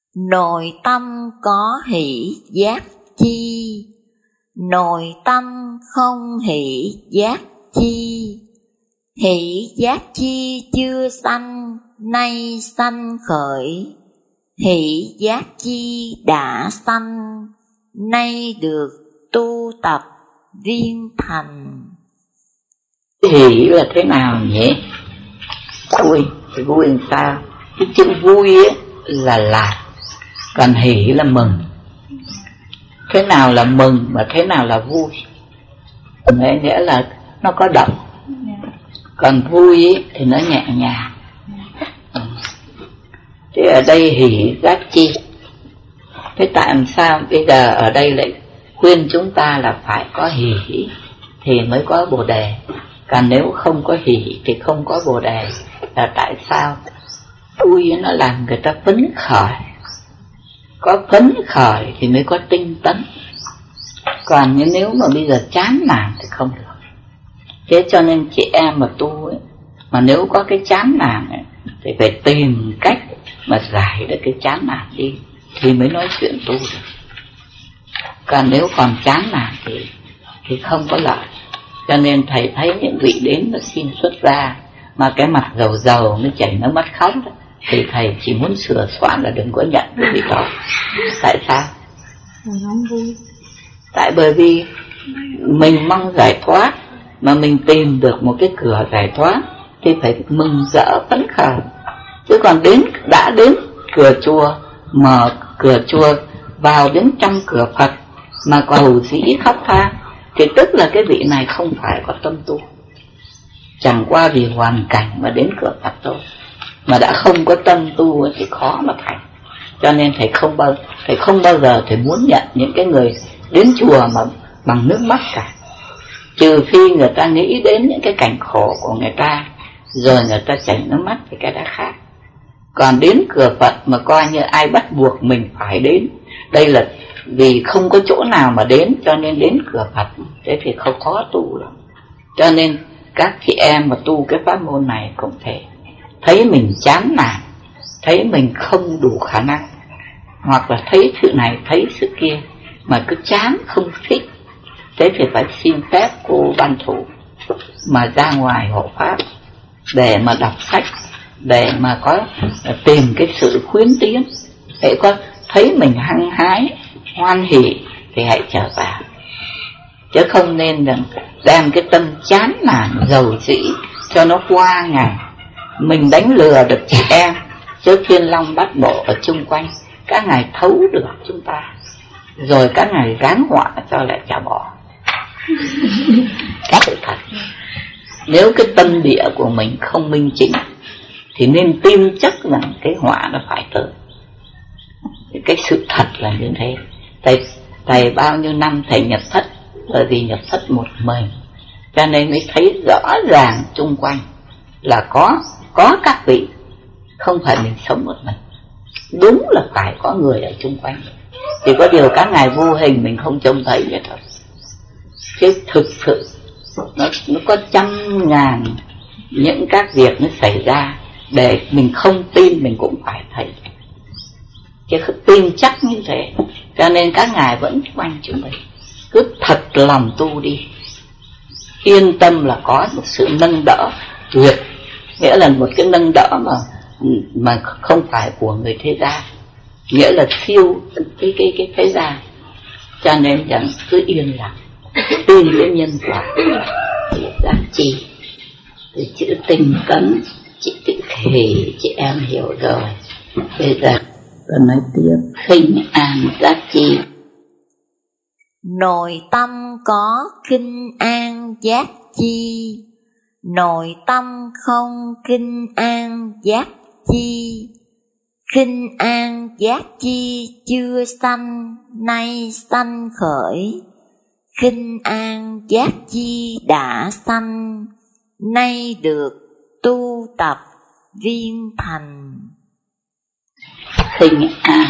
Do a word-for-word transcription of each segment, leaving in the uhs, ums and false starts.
Nội tâm có hỷ giác chi, nội tâm không hỷ giác chi. Hỷ giác chi chưa sanh, nay sanh khởi. Hỷ giác chi đã sanh, nay được tu tập viên thành. Hỷ là thế nào nhỉ? Vui, thì vui làm sao? Cái chữ vui ấy là lạc, còn hỷ là mừng. Thế nào là mừng mà thế nào là vui? Đấy, nghĩa là nó có động. Còn vui ấy, thì nó nhẹ nhàng. Thế ở đây hỷ giác chi. Thế tại làm sao bây giờ ở đây lại khuyên chúng ta là phải có hỷ thì mới có bồ đề, còn nếu không có hỷ thì không có bồ đề. Là tại sao? Vui nó làm người ta phấn khởi, có phấn khởi thì mới có tinh tấn. Còn nếu mà bây giờ chán nản thì không được. Thế cho nên chị em mà tu ấy, mà nếu có cái chán nản ấy, thì phải tìm cách mà giải được cái chán nản đi thì mới nói chuyện tu được. Còn nếu còn chán nản thì thì không có lợi. Cho nên thầy thấy những vị đến là xin xuất gia mà cái mặt dầu dầu nó chảy nước mắt khóc đó, thì thầy chỉ muốn sửa soạn là đừng có nhận cái vị đó. Tại sao? Không vui. Tại bởi vì mình mong giải thoát, mà mình tìm được một cái cửa giải thoát thì phải mừng rỡ phấn khởi. Chứ còn đến đã đến cửa chùa, mở cửa chùa vào đến trong cửa Phật mà cầu sĩ khóc than thì tức là cái vị này không phải có tâm tu, chẳng qua vì hoàn cảnh mà đến cửa Phật thôi. Mà đã không có tâm tu thì khó mà thành. Cho nên thầy không bao thầy không bao giờ thầy muốn nhận những cái người đến chùa mà bằng nước mắt cả, trừ khi người ta nghĩ đến những cái cảnh khổ của người ta rồi người ta chảy nước mắt thì cái đã khác. Còn đến cửa Phật mà coi như ai bắt buộc mình phải đến, đây là vì không có chỗ nào mà đến cho nên đến cửa Phật, thế thì không khó tu lắm. Cho nên các chị em mà tu cái pháp môn này cũng thể thấy mình chán nản, thấy mình không đủ khả năng, hoặc là thấy sự này thấy sự kia mà cứ chán không thích, thế thì phải xin phép cô ban thủ mà ra ngoài hộ pháp để mà đọc sách, để mà có tìm cái sự khuyến tiến. Để có thấy mình hăng hái hoan hỉ thì hãy trở vào, chứ không nên đem cái tâm chán nản dầu dĩ cho nó qua ngày. Mình đánh lừa được chị em, chứ Thiên Long Bát Bộ ở chung quanh các ngài thấu được chúng ta, rồi các ngài gán họa cho lại trả bỏ. Các sự thật, nếu cái tâm địa của mình không minh chính thì nên tin chắc rằng cái họa nó phải tới. Cái sự thật là như thế. Thầy, thầy bao nhiêu năm thầy nhập thất, bởi vì nhập thất một mình cho nên mới thấy rõ ràng chung quanh là có có các vị, không phải mình sống một mình. Đúng là phải có người ở chung quanh, chỉ có điều các ngài vô hình mình không trông thấy vậy thôi. Chứ thực sự nó, nó có trăm ngàn những các việc nó xảy ra để mình không tin mình cũng phải thấy, chứ không tin chắc như thế. Cho nên các ngài vẫn quanh chúng mình, cứ thật lòng tu đi, yên tâm là có một sự nâng đỡ tuyệt, nghĩa là một cái nâng đỡ mà mà không phải của người thế gian, nghĩa là siêu cái cái cái thế gian. Cho nên rằng cứ yên lặng, tin cái nhân quả giá trị. Từ chữ tinh tấn, chị tự hỷ chị em hiểu rồi. Bây giờ tôi nói tiếp khinh an giá trị. Nội tâm có khinh an giác chi, nội tâm không khinh an giác chi. Khinh an giác chi chưa sanh, nay sanh khởi. Khinh an giác chi đã sanh, nay được tu tập viên thành. Khinh an,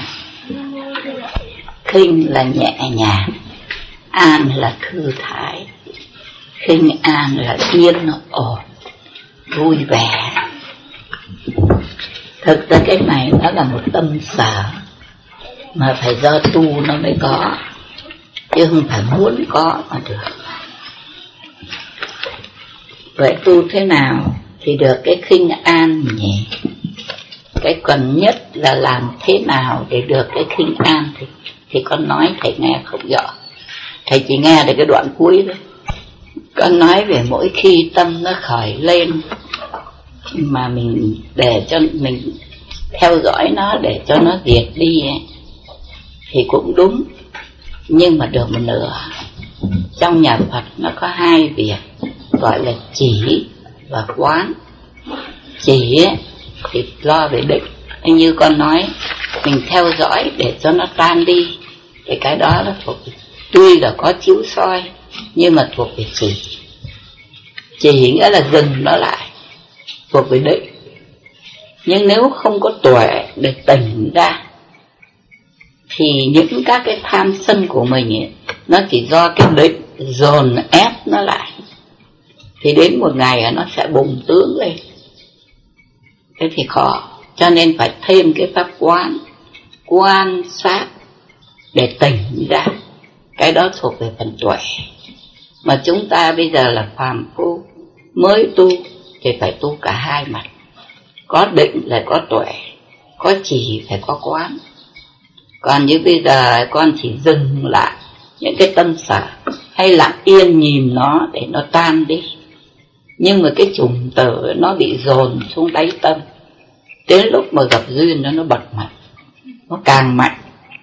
khinh là nhẹ nhàng, an là thư thái. Khinh an là yên ổn, vui vẻ. Thực ra cái này nó là một tâm sở, mà phải do tu nó mới có, chứ không phải muốn có mà được. Vậy tu thế nào thì được cái khinh an nhỉ? Cái cần nhất là làm thế nào để được cái khinh an thì, thì con nói thầy nghe không rõ. Thầy chỉ nghe được cái đoạn cuối thôi. Con nói về mỗi khi tâm nó khởi lên mà mình để cho mình theo dõi nó để cho nó diệt đi ấy, thì cũng đúng, nhưng mà được một nửa. Trong nhà Phật nó có hai việc gọi là chỉ và quán. Chỉ ấy, thì lo về định, như con nói mình theo dõi để cho nó tan đi, thì cái đó nó thuộc tuy là có chiếu soi nhưng mà thuộc về chỉ. Chỉ nghĩa là dừng nó lại, thuộc về định. Nhưng nếu không có tuệ để tỉnh ra thì những các cái tham sân của mình ấy, nó chỉ do cái định dồn ép nó lại, thì đến một ngày nó sẽ bùng tướng lên. Thế thì khó, cho nên phải thêm cái pháp quán, quan sát để tỉnh ra. Cái đó thuộc về phần tuệ. Mà chúng ta bây giờ là phàm phu mới tu thì phải tu cả hai mặt. Có định là có tuệ, có chỉ phải có quán. Còn như bây giờ con chỉ dừng lại những cái tâm sở, hay lặng yên nhìn nó để nó tan đi. Nhưng mà cái chủng tử nó bị dồn xuống đáy tâm, đến lúc mà gặp duyên nó nó bật mạnh, nó càng mạnh.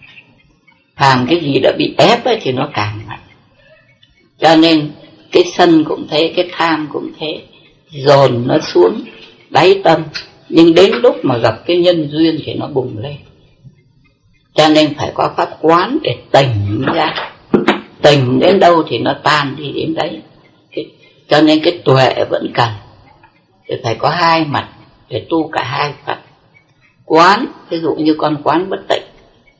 Phàm cái gì đã bị ép ấy thì nó càng mạnh. Cho nên cái sân cũng thế, cái tham cũng thế, dồn nó xuống đáy tâm, nhưng đến lúc mà gặp cái nhân duyên thì nó bùng lên. Cho nên phải có pháp quán để tỉnh ra. Tỉnh đến đâu thì nó tan đi đến đấy. Cái, cho nên cái tuệ vẫn cần, thì phải có hai mặt để tu cả hai Phật. Quán, ví dụ như con quán bất tịnh,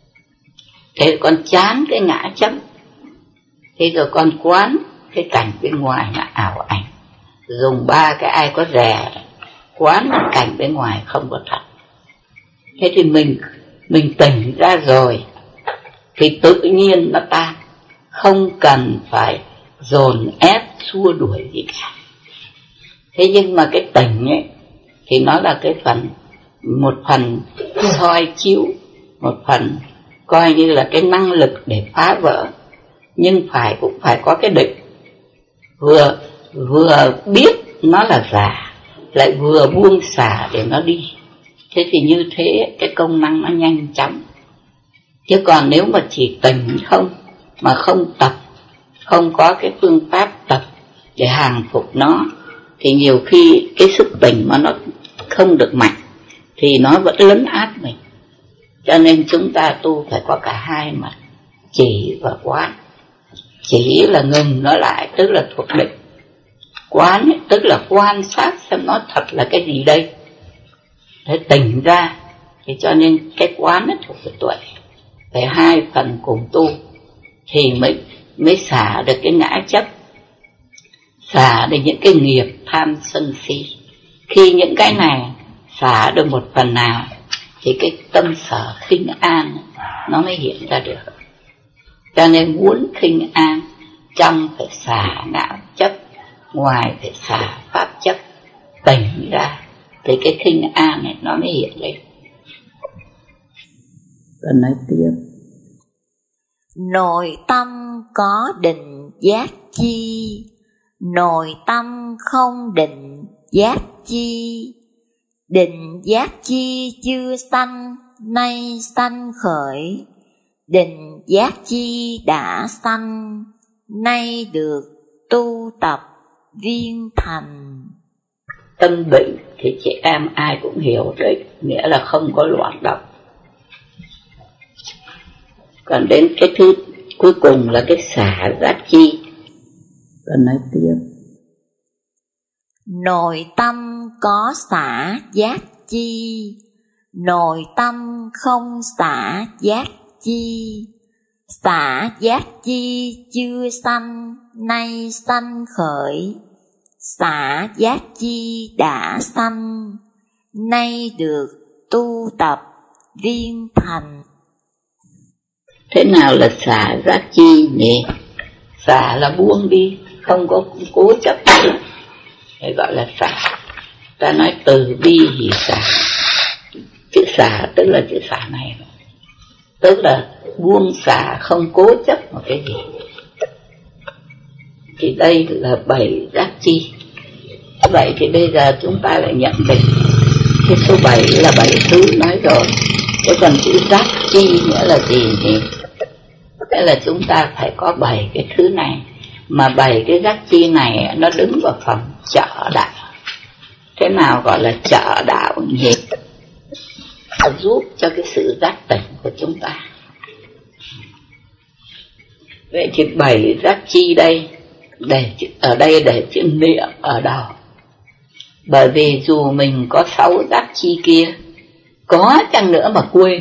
thế con chán cái ngã chấp, thế rồi con quán cái cảnh bên ngoài là ảo ảnh. Dùng ba cái ai có rẻ, quán cảnh bên ngoài không có thật. Thế thì mình mình tỉnh ra rồi thì tự nhiên nó tan, không cần phải dồn ép xua đuổi gì cả. Thế nhưng mà cái tỉnh ấy thì nó là cái phần, một phần soi chiếu, một phần coi như là cái năng lực để phá vỡ. Nhưng phải cũng phải có cái định, vừa vừa biết nó là giả, lại vừa buông xả để nó đi. Thế thì như thế cái công năng nó nhanh chóng. Chứ còn nếu mà chỉ tỉnh không, mà không tập, không có cái phương pháp tập để hàng phục nó, thì nhiều khi cái sức tỉnh mà nó không được mạnh thì nó vẫn lấn át mình. Cho nên chúng ta tu phải có cả hai mặt, chỉ và quán. Chỉ là ngừng nó lại, tức là thuộc định. Quán ấy, tức là quan sát xem nó thật là cái gì đây, để tỉnh ra. Thì cho nên cái quán ấy thuộc về tuệ. Phải hai phần cùng tu thì mới, mới xả được cái ngã chấp, xả được những cái nghiệp tham sân si. Khi những cái này xả được một phần nào thì cái tâm sở khinh an nó mới hiện ra được. Cho nên muốn khinh an, trong phải xả ngã chấp, ngoài phải xả pháp chấp, tỉnh ra thì cái khinh an này nó mới hiện lên. Còn nói tiếp. Nội tâm có định giác chi, nội tâm không định giác chi. Định giác chi chưa sanh, nay sanh khởi. Định giác chi đã sanh, nay được tu tập viên thành. Tâm định thì chị em ai cũng hiểu đấy, nghĩa là không có loạn động. Còn đến cái thứ cuối cùng là cái xả giác chi. Còn nói tiếp. Nội tâm có xả giác chi, nội tâm không xả giác chi. Xả giác chi chưa sanh, nay sanh khởi. Xả giác chi đã sanh, nay được tu tập viên thành. Thế nào là xả giác chi nhỉ? Xả là buông đi, không có cố chấp nữa, phải gọi là xả. Ta nói từ bi hỷ xả. Chữ xả tức là chữ xả này, tức là buông xả, không cố chấp một cái gì. Thì đây là bảy giác chi. Vậy thì bây giờ chúng ta lại nhận định cái số bảy là bảy thứ nói rồi. Thế còn chữ giác chi nghĩa là gì nhỉ? Thế là chúng ta phải có bảy cái thứ này. Mà bảy cái giác chi này nó đứng vào phần trợ đạo. Thế nào gọi là trợ đạo nhỉ? Giúp cho cái sự giác tỉnh của chúng ta. Vậy thì bảy giác chi đây, để ở đây để chữ niệm ở đầu. Bởi vì dù mình có sáu giác chi kia, có chăng nữa mà quên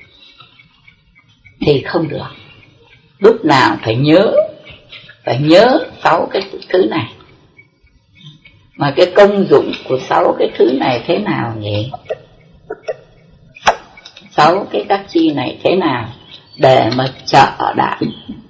thì không được. Lúc nào phải nhớ, phải nhớ sáu cái thứ này. Mà cái công dụng của sáu cái thứ này thế nào nhỉ? Sáu cái giác chi này thế nào để mà trợ đạo?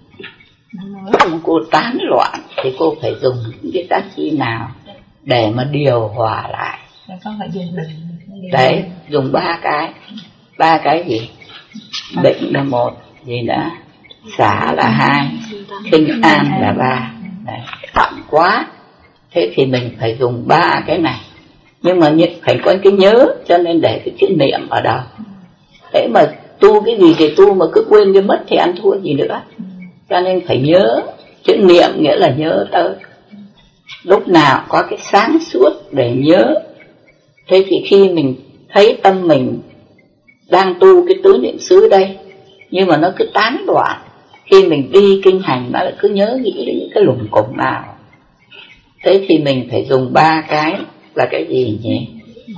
Cô tán loạn thì cô phải dùng những cái giác chi nào để mà điều hòa lại? Đấy, dùng ba cái. Ba cái gì? Định là một, gì nữa? Xả là hai, khinh an là ba. Đấy, thậm quá. Thế thì mình phải dùng ba cái này. Nhưng mà phải có cái nhớ, cho nên để cái chữ niệm ở đâu. Thế mà tu cái gì thì tu, mà cứ quên cái mất thì ăn thua gì nữa. Cho nên phải nhớ. Chữ niệm nghĩa là nhớ tới. Lúc nào có cái sáng suốt để nhớ. Thế thì khi mình thấy tâm mình đang tu cái tứ niệm xứ đây, nhưng mà nó cứ tán loạn, khi mình đi kinh hành nó lại cứ nhớ nghĩ đến những cái lủng củng nào. Thế thì mình phải dùng ba cái là cái gì nhỉ?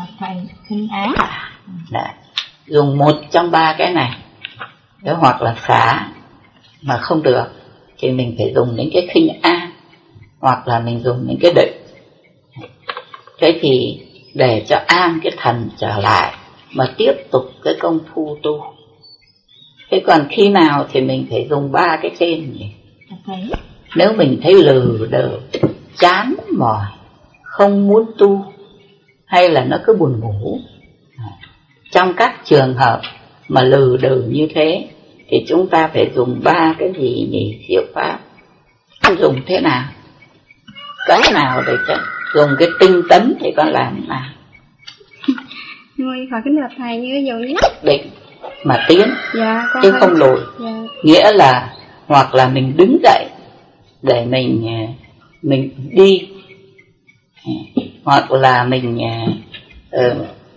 Đấy. Dùng một trong ba cái này. Đấy, hoặc là xả mà không được thì mình phải dùng những cái khinh an, hoặc là mình dùng những cái định. Thế thì để cho an cái thần trở lại mà tiếp tục cái công phu tu. Thế còn khi nào thì mình phải dùng ba cái trên nhỉ? Nếu mình thấy lừ đừ, chán mỏi, không muốn tu, hay là nó cứ buồn ngủ, trong các trường hợp mà lừ đừ như thế thì chúng ta phải dùng ba cái gì nhỉ? Diệu pháp. Dùng thế nào? Cái nào để cho dùng cái tinh tấn thì con làm nào? Người hỏi cái đợt thầy như dầu nhất định mà tiến, dạ, chứ không lùi. Dạ. Nghĩa là hoặc là mình đứng dậy để mình mình đi, hoặc là mình uh,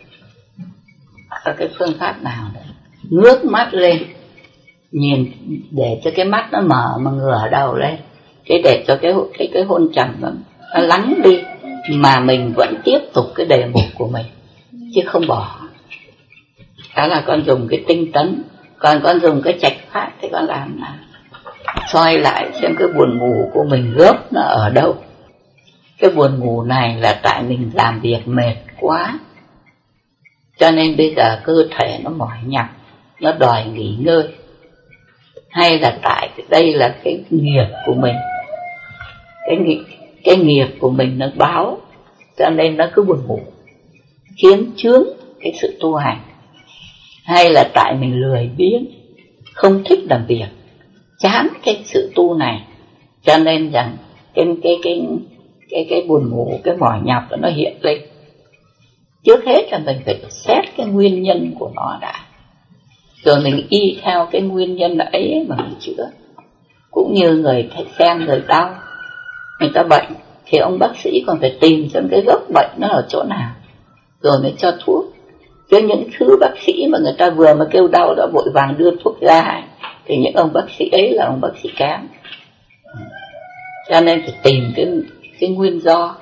có cái phương pháp nào đấy, ngước mắt lên nhìn để cho cái mắt nó mở mà ngửa đầu lên, thế để cho cái cái cái hôn trầm nó, nó lắng đi, mà mình vẫn tiếp tục cái đề mục của mình chứ không bỏ. Đó là con dùng cái tinh tấn. Còn con dùng cái trạch pháp thì con làm nào? Soi lại xem cái buồn ngủ của mình gốc nó ở đâu. Cái buồn ngủ này là tại mình làm việc mệt quá, cho nên bây giờ cơ thể nó mỏi nhọc, nó đòi nghỉ ngơi. Hay là tại đây là cái nghiệp của mình, Cái nghiệp, cái nghiệp của mình nó báo, cho nên nó cứ buồn ngủ, khiến chướng cái sự tu hành. Hay là tại mình lười biếng, không thích làm việc, chán cái sự tu này, cho nên rằng cái cái cái cái cái buồn ngủ, cái mỏi nhọc nó hiện lên. Trước hết là mình phải xét cái nguyên nhân của nó đã, rồi mình y theo cái nguyên nhân ấy mà mình chữa. Cũng như người xem người đau, người ta bệnh thì ông bác sĩ còn phải tìm xem cái gốc bệnh nó ở chỗ nào, rồi mới cho thuốc. Chứ những thứ bác sĩ mà người ta vừa mà kêu đau đã vội vàng đưa thuốc ra thì những ông bác sĩ ấy là ông bác sĩ kém. Cho nên phải tìm cái, cái nguyên do.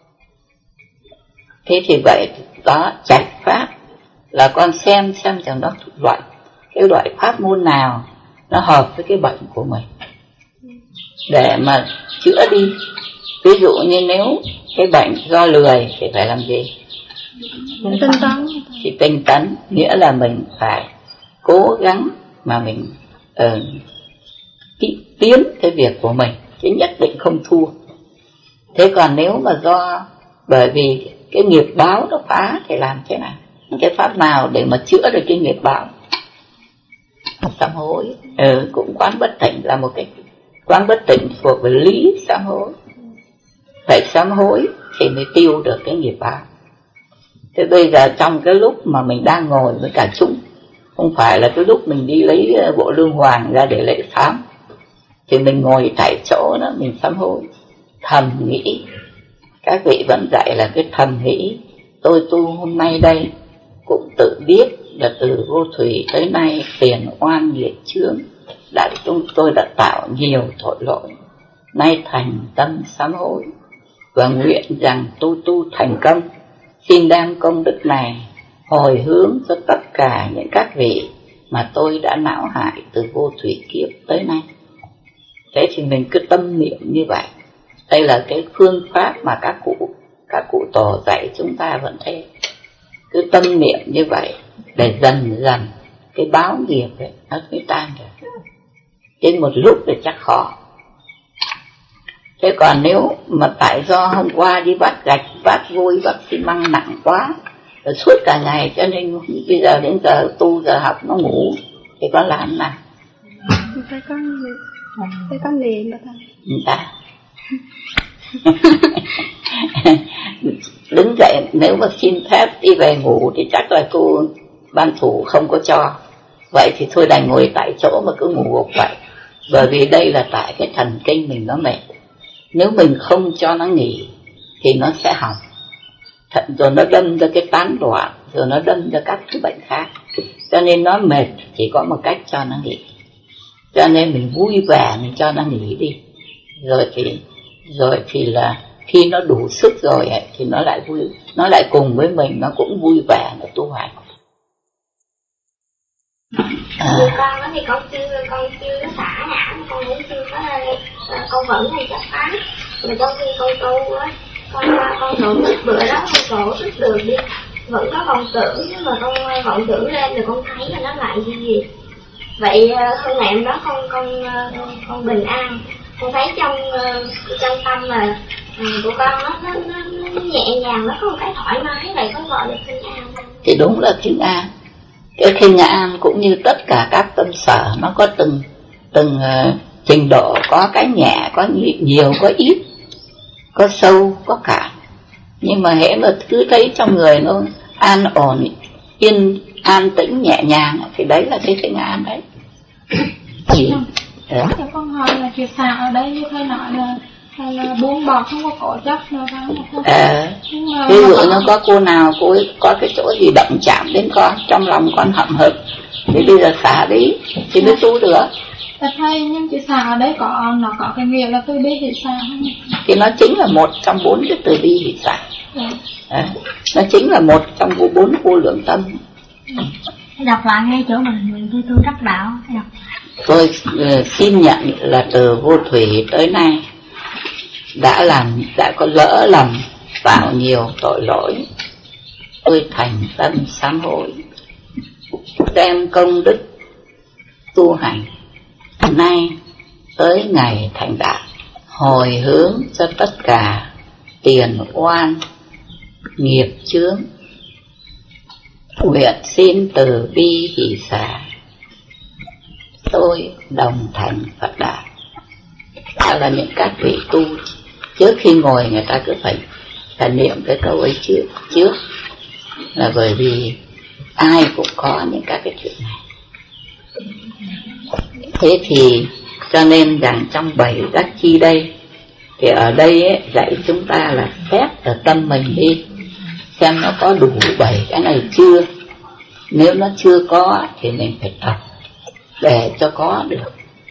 Thế thì vậy đó, trạch pháp là con xem xem rằng nó loại cái loại pháp môn nào nó hợp với cái bệnh của mình để mà chữa đi. Ví dụ như nếu cái bệnh do lười thì phải làm gì? Tinh tấn. Thì tinh tấn nghĩa là mình phải cố gắng mà mình uh, tiến cái việc của mình, chứ nhất định không thua. Thế còn nếu mà do bởi vì cái nghiệp báo nó phá thì làm thế nào? Cái pháp nào để mà chữa được cái nghiệp báo? Sám hối. Ừ, cũng quán bất tỉnh là một cái quán bất tỉnh thuộc về lý sám hối. Phải sám hối thì mới tiêu được cái nghiệp báo. Thế bây giờ trong cái lúc mà mình đang ngồi với cả chúng, không phải là cái lúc mình đi lấy bộ lương hoàng ra để lễ sám, thì mình ngồi tại chỗ đó mình sám hối, thầm nghĩ. Các vị vẫn dạy là cái thầm nghĩ. Tôi tu hôm nay đây cũng tự biết là từ vô thủy tới nay tiền oan nghiệp chướng đã chúng tôi đã tạo nhiều tội lỗi, nay thành tâm sám hối và nguyện rằng tôi tu thành công, xin đem công đức này hồi hướng cho tất cả những các vị mà tôi đã não hại từ vô thủy kiếp tới nay. Thế thì mình cứ tâm niệm như vậy. Đây là cái phương pháp mà các cụ các cụ tổ dạy chúng ta vẫn thế. Cứ tâm niệm như vậy để dần dần cái báo nghiệp ấy, nó mới tan được. Đến một lúc thì chắc khó. Thế còn nếu mà tại do hôm qua đi vác gạch, vác vôi, vác xi măng nặng quá, rồi suốt cả ngày, cho nên bây giờ đến giờ tu giờ học nó ngủ, thì con làm nào? Phải có phải có liền mà thôi. Ta đứng dậy, nếu mà xin phép đi về ngủ thì chắc là cô ban thủ không có cho. Vậy thì thôi đành ngồi tại chỗ mà cứ ngủ gục vậy. Bởi vì đây là tại cái thần kinh mình nó mệt. Nếu mình không cho nó nghỉ thì nó sẽ hỏng, rồi nó đâm ra cái tán loạn, rồi nó đâm ra các thứ bệnh khác. Cho nên nó mệt chỉ có một cách cho nó nghỉ. Cho nên mình vui vẻ mình cho nó nghỉ đi. Rồi thì rồi thì là khi nó đủ sức rồi ấy, thì nó lại vui, nó lại cùng với mình, nó cũng vui vẻ, nó tu hành. À. Như con đó thì con chưa con chưa có xả não, con cũng chưa có con vẫn hay chấp phá. Rồi trong khi con tu á, con con tổ chức bữa đó con tổ chức được đi, vẫn có vọng tưởng, nhưng mà con vọng tưởng lên rồi con thấy là nó lại gì gì. Vậy hôm nay em đó con con con bình an, con thấy trong trong tâm là của con nó, nó, nó, nó nhẹ nhàng, nó có một cái thoải mái, vậy có gọi được bình an không? Thì đúng là bình an. Cái khinh an cũng như tất cả các tâm sở nó có từng từng uh, trình độ, có cái nhẹ, có nhiều, có ít, có sâu, có cạn. Nhưng mà hễ mà cứ thấy trong người nó an ổn, yên, an tĩnh, nhẹ nhàng thì đấy là cái khinh an đấy. Gì? Cho con hỏi là chuyện xả ở đây như thế nào, là hay là buông bỏ không có cổ chất nữa phải à, ví dụ nó có cô nào cô ấy có cái chỗ gì động chạm đến con, trong lòng con hậm hực thì bây giờ xả đi thì mới tu được. Thật hay, nhưng chị xả ở đấy có nó có cái nghĩa là từ bi hỷ xả không? Thì nó chính là một trong bốn cái từ bi hỷ xả. À, nó chính là một trong bốn vô lượng tâm. Đọc lại ngay chỗ mình mình tôi tu đắc đạo. Đọc. Tôi uh, xin nhận là từ vô thủy tới nay đã làm đã có lỡ lầm tạo nhiều tội lỗi, tôi thành tâm sám hối, đem công đức tu hành nay tới ngày thành đạo, hồi hướng cho tất cả tiền oan nghiệp chướng, nguyện xin từ bi hỷ xả, tôi đồng thành Phật đạo. Đó là những các vị tu trước khi ngồi người ta cứ phải phải niệm cái câu ấy trước trước là bởi vì ai cũng có những các cái chuyện này. Thế thì cho nên rằng trong bảy giác chi đây thì ở đây ấy, dạy chúng ta là xét ở tâm mình đi, xem nó có đủ bảy cái này chưa. Nếu nó chưa có thì mình phải tập để cho có được.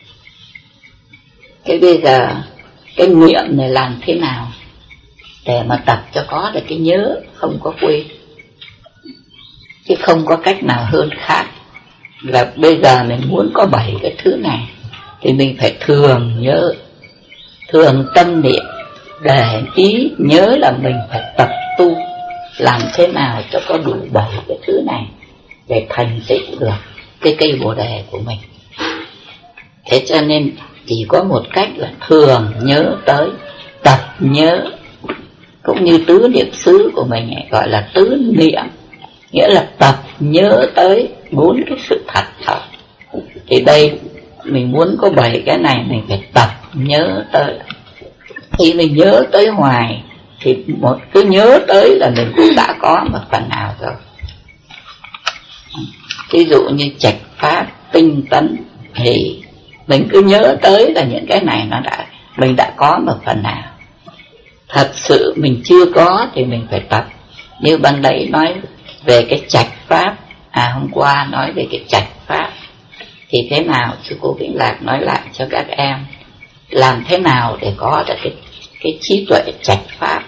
Cái bây giờ cái niệm này làm thế nào để mà tập cho có được cái nhớ không có quên, chứ không có cách nào hơn khác. Là bây giờ mình muốn có bảy cái thứ này thì mình phải thường nhớ, thường tâm niệm để ý nhớ là mình phải tập tu làm thế nào cho có đủ bảy cái thứ này để thành tựu được cái cây bồ đề của mình. Thế cho nên chỉ có một cách là thường nhớ tới, tập nhớ. Cũng như tứ niệm xứ của mình ấy, gọi là tứ niệm, nghĩa là tập nhớ tới bốn cái sự thật thật. Thì đây mình muốn có bảy cái này, mình phải tập nhớ tới. Khi mình nhớ tới hoài thì một cứ nhớ tới là mình cũng đã có một phần nào rồi. Ví dụ như trạch pháp, tinh tấn thì mình cứ nhớ tới là những cái này nó đã, mình đã có một phần nào. Thật sự mình chưa có thì mình phải tập. Như ban nãy nói về cái trạch pháp, à hôm qua nói về cái trạch pháp, thì thế nào sư cô Vĩnh Lạc nói lại cho các em, làm thế nào để có được cái cái trí tuệ trạch pháp.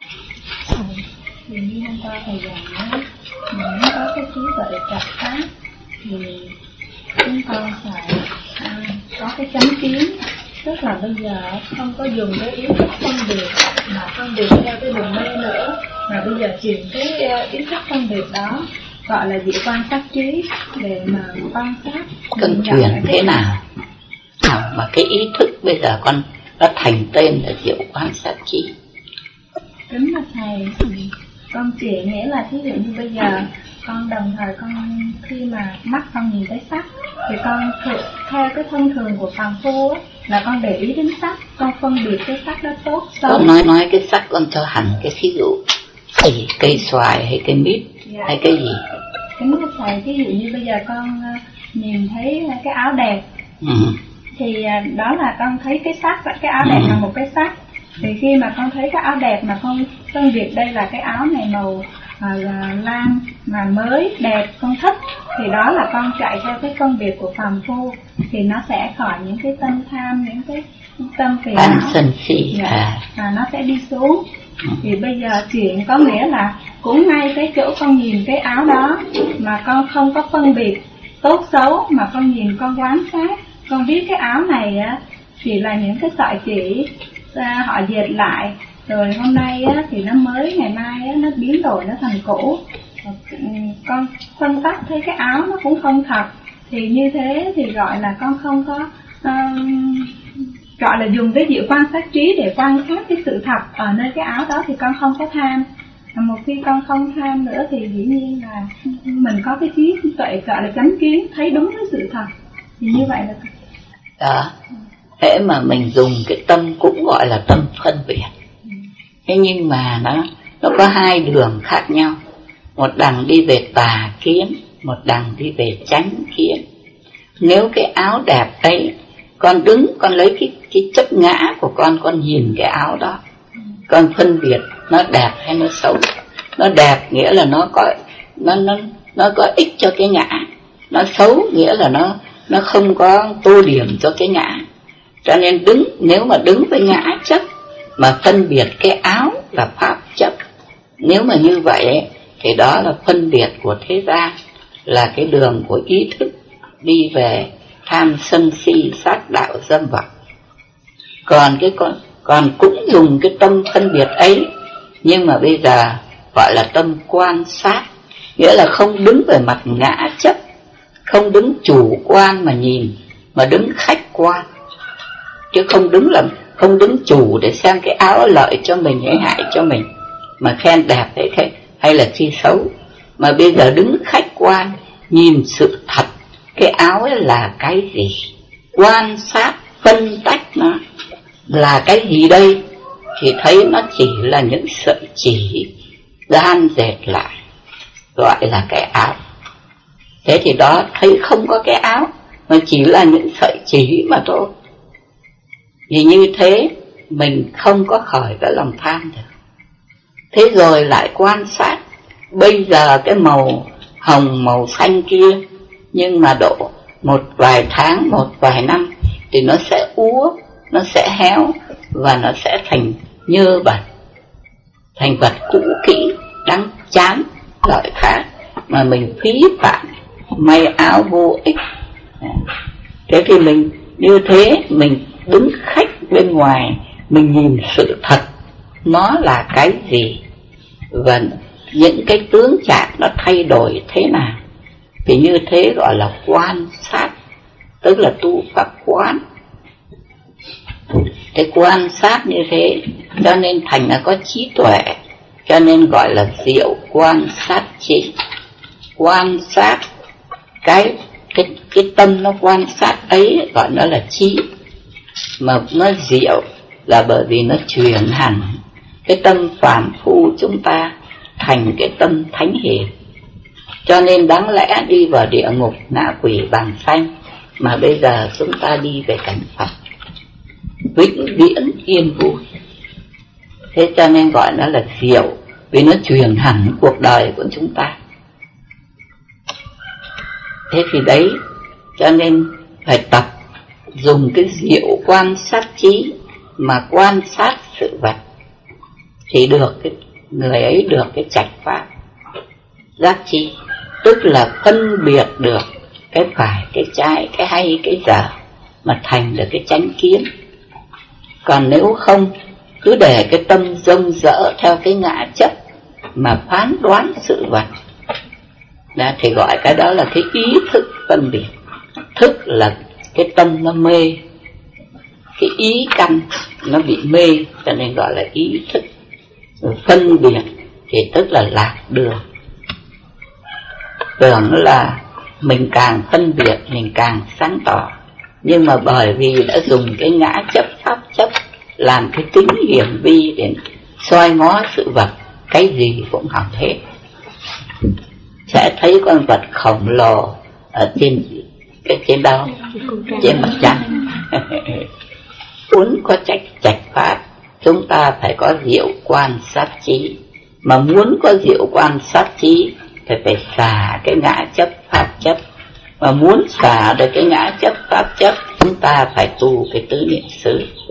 Thì như hôm qua thầy giảng nói, mình muốn có cái trí tuệ trạch pháp thì chúng con phải à, có cái chánh kiến. Tức là bây giờ không có dùng cái ý thức phân biệt mà phân biệt theo cái đường mê nữa, mà bây giờ chuyển cái ý thức phân biệt đó gọi là diệu quan sát trí để mà quan sát. Con chuyển thế nào? Nào mà cái ý thức bây giờ con nó thành tên là diệu quan sát trí. Đúng là thầy, con chuyển nghĩa là thí dụ như bây giờ con đồng thời con khi mà mắt con nhìn thấy sắc thì con theo cái thông thường của phàm phu á, là con để ý đến sắc, con phân biệt cái sắc đó tốt xấu. Con nói nói cái sắc con cho hẳn cái thí dụ thì cây xoài hay cây mít, dạ, hay cái gì. Đúng là thầy, ví dụ như bây giờ con nhìn thấy cái áo đẹp, ừ, thì đó là con thấy cái sắc, cái áo đẹp, ừ, là một cái sắc. Thì khi mà con thấy cái áo đẹp mà con phân biệt đây là cái áo này màu à, lam mà mới đẹp con thích, thì đó là con chạy theo cái phân biệt của phàm phu, thì nó sẽ khỏi những cái tâm tham, những cái tâm phiền não, sân si, dạ, à. à, nó sẽ đi xuống. Thì bây giờ chuyện có nghĩa là cũng ngay cái chỗ con nhìn cái áo đó mà con không có phân biệt tốt xấu, mà con nhìn, con quan sát, con biết cái áo này á chỉ là những cái sợi chỉ à, họ dệt lại, rồi hôm nay á thì nó mới, ngày mai á nó biến đổi, nó thành cũ. Con phân tích thấy cái áo nó cũng không thật, thì như thế thì gọi là con không có uh, gọi là dùng cái diệu quan sát trí để quan sát cái sự thật ở nơi cái áo đó, thì con không có tham. Một khi con không tham nữa thì dĩ nhiên là mình có cái trí tuệ gọi là chánh kiến, thấy đúng cái sự thật. Thì như vậy là đó. Thế mà mình dùng cái tâm cũng gọi là tâm phân biệt. Thế nhưng mà nó nó có hai đường khác nhau. Một đằng đi về tà kiến, một đằng đi về chánh kiến. Nếu cái áo đẹp ấy, con đứng, con lấy cái, cái chấp ngã của con, con nhìn cái áo đó, con phân biệt nó đẹp hay nó xấu. Nó đẹp nghĩa là nó có nó nó nó có ích cho cái ngã, nó xấu nghĩa là nó nó không có tô điểm cho cái ngã. Cho nên đứng, nếu mà đứng với ngã chấp mà phân biệt cái áo là pháp chấp, nếu mà như vậy thì đó là phân biệt của thế gian, là cái đường của ý thức đi về tham sân si sát đạo dâm vật. Còn cái con còn cũng dùng cái tâm phân biệt ấy, nhưng mà bây giờ gọi là tâm quan sát, nghĩa là không đứng về mặt ngã chấp, không đứng chủ quan mà nhìn, mà đứng khách quan, chứ không đứng làm không đứng chủ để xem cái áo lợi cho mình hay hại cho mình, mà khen đẹp hay hay, hay là chi xấu, mà bây giờ đứng khách quan nhìn sự thật cái áo ấy là cái gì, quan sát phân tách nó là cái gì đây, thì thấy nó chỉ là những sợi chỉ đan dệt lại, gọi là cái áo. Thế thì đó thấy không có cái áo, mà chỉ là những sợi chỉ mà thôi. Vì như thế mình không có khởi cái lòng tham được. Thế rồi lại quan sát, bây giờ cái màu hồng màu xanh kia, nhưng mà độ một vài tháng, một vài năm thì nó sẽ úa, nó sẽ héo và nó sẽ thành nhơ bẩn, thành vật cũ kỹ, đáng chán, lợi khác mà mình phí phạm may áo vô ích. Thế thì mình như thế, mình đứng khách bên ngoài, mình nhìn sự thật nó là cái gì và những cái tướng trạng nó thay đổi thế nào, thì như thế gọi là quan sát. Tức tức là tu pháp quán. Thế quan sát như thế cho nên thành là có trí tuệ, cho nên gọi là diệu quan sát trí. Quan sát cái cái cái tâm nó quan sát ấy gọi nó là trí. Mà nó diệu là bởi vì nó truyền hẳn cái tâm phàm phu chúng ta thành cái tâm thánh hiền. Cho nên đáng lẽ đi vào địa ngục ngạ quỷ bàn xanh, mà bây giờ chúng ta đi về cảnh Phật vĩnh viễn yên vui. Thế cho nên gọi nó là diệu, vì nó truyền hẳn cuộc đời của chúng ta. Thế thì đấy, cho nên phải tập dùng cái diệu quan sát trí mà quan sát sự vật, thì được cái người ấy được cái trạch pháp giác chi, tức là phân biệt được cái phải, cái trái, cái hay, cái dở, mà thành được cái chánh kiến. Còn nếu không, cứ để cái tâm rông rỡ theo cái ngã chấp mà phán đoán sự vật, đó, thì gọi cái đó là cái ý thức phân biệt. Thức là cái tâm nó mê, cái ý căn nó bị mê, cho nên gọi là ý thức. Rồi phân biệt thì tức là lạc đường. Tưởng là mình càng phân biệt mình càng sáng tỏ, nhưng mà bởi vì đã dùng cái ngã chấp pháp chấp làm cái tính hiểm vi để soi ngó sự vật, cái gì cũng hỏng hết. Sẽ thấy con vật khổng lồ ở trên cái trên đâu trên mặt trăng. Muốn có trạch trạch pháp, chúng ta phải có diệu quan sát trí. Mà muốn có diệu quan sát trí thì phải xả cái ngã chấp pháp chấp. Mà muốn xả được cái ngã chấp pháp chấp, chúng ta phải tu cái tứ niệm xứ.